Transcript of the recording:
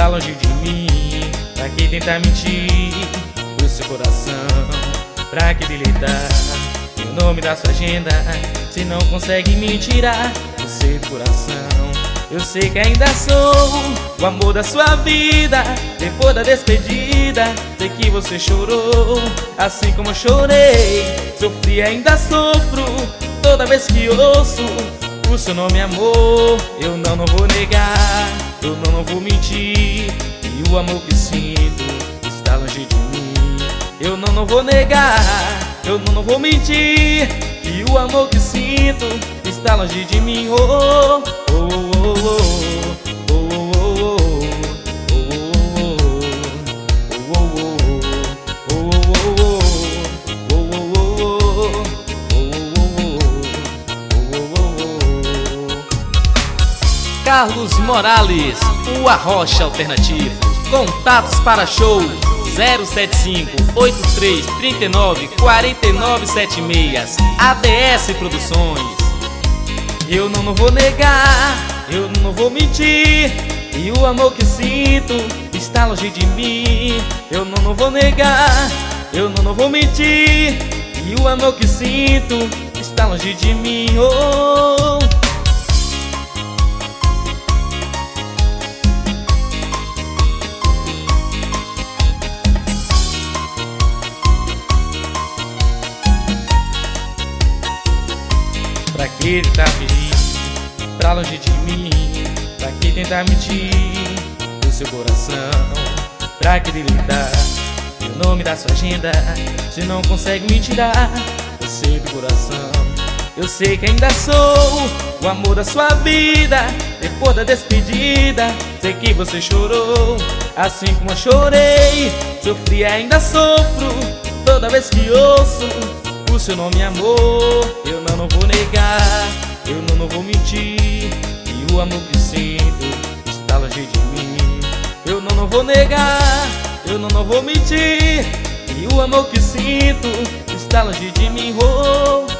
está longe de mim. Pra que tentar mentir pro seu coração? Pra que deletar o nome da sua agenda se não consegue me tirar você do coração? Eu sei que ainda sou o amor da sua vida. Depois da despedida, sei que você chorou, assim como eu chorei. Sofri e ainda sofro toda vez que ouço o seu nome, amor. Eu não vou negar, eu não vou mentir. E o amor que sinto está longe de mim. Eu não vou negar, eu não vou mentir. E o amor que sinto está longe de mim. Oh, oh, oh, oh, oh, oh, Carlos Morales, o Arrocha Alternativo. Contatos para show 075-8339-4976. ADS Produções. Eu não vou negar, eu não vou mentir. E o amor que sinto está longe de mim. Eu não vou negar, eu não vou mentir. E o amor que sinto está longe de mim. Oh, pra que tentar fugir pra longe de mim? Pra que tentar mentir no seu coração? Pra que deletar o nome da sua agenda se não consegue me tirar você do coração? Eu sei que ainda sou o amor da sua vida. Depois da despedida, sei que você chorou, assim como eu chorei. Sofri e ainda sofro toda vez que ouço o seu nome, amor. Eu não vou negar, eu não vou mentir. E o amor que sinto está longe de mim. Eu não vou negar, eu não vou mentir. E o amor que sinto está longe de mim. Oh,